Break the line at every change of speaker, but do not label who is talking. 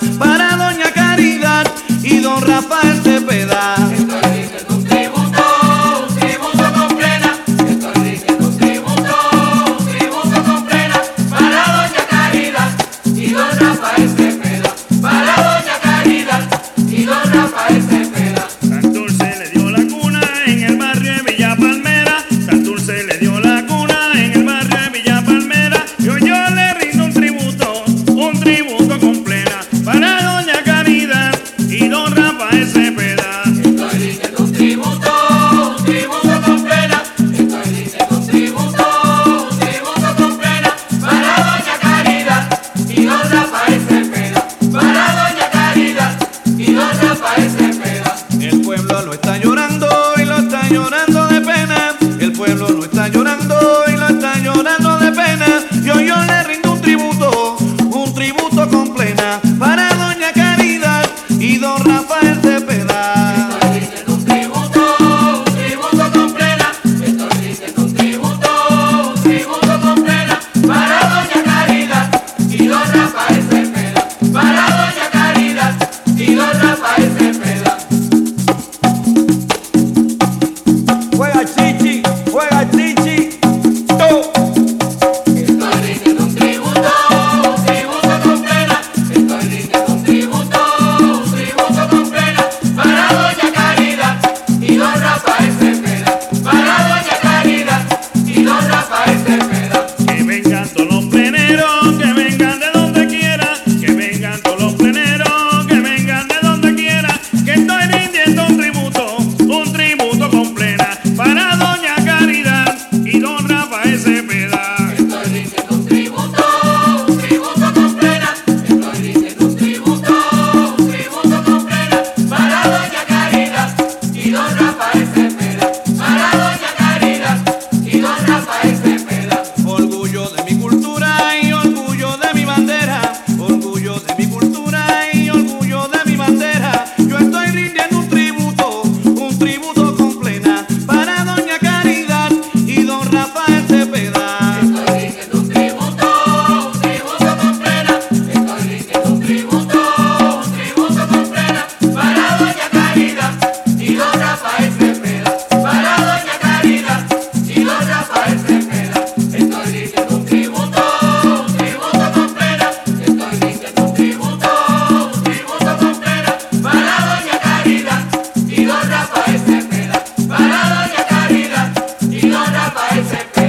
para doña Caridad y don Rafael Cepeda.
Estoy rindiendo un tributo con plena. Estoy rindiendo un tributo con plena para doña Caridad y don Rafael Cepeda. Para doña Caridad y don Rafael Cepeda.
Santurce le dio la cuna en el barrio de Villa Palmera. Santurce le dio la cuna en el barrio de Villa Palmera. Yo le rindo un tributo con plena para doña Caridad y don Rafael Cepeda.
Estoy rindiendo un tributo con plena. Estoy rindiendo un tributo con plena para doña Caridad y don Rafael Cepeda. Para doña Caridad y don Rafael Cepeda.
El pueblo lo está llorando y lo está llorando de pena. El pueblo lo está llorando y lo está llorando de pena. Yo le rindo un tributo con plena para doña Caridad y don Rafael Cepeda.
Estoy rindiendo un tributo con plena. Estoy rindiendo un tributo con plena para doña Caridad y don Rafael Cepeda. Para doña Caridad y don Rafael Cepeda.
Juega chichi, to.
Estoy rindiendo un tributo con plena. Estoy rindiendo un tributo con plena para doña Caridad y don Rafael Cepeda. Para doña Caridad y don Rafael Cepeda.
Que vengan todos los pleneros, que vengan de donde quiera. Que vengan todos los pleneros, que vengan de donde quiera. Que estoy rindiendo un tributo con plena para doña Caridad y don Rafael Cepeda.
Estoy rindiendo un tributo con plena. Estoy rindiendo un tributo con plena para doña Caridad y don Rafael Cepeda. Para doña Caridad y don Rafael Cepeda.
Orgullo de mi cultura y orgullo de mi bandera. Orgullo de mi cultura y orgullo de mi bandera. Yo estoy rindiendo un tributo con plena para doña Caridad y don Rafael Cepeda.
Estoy rindiendo un tributo con plena. Estoy rindiendo un tributo con plena para doña Caridad y don Rafael Cepeda. Para doña Caridad y don Rafael Cepeda. Estoy rindiendo un tributo con plena. Estoy rindiendo un tributo con plena para doña Caridad y don Rafael Cepeda. Para doña Caridad y don Rafael Cepeda.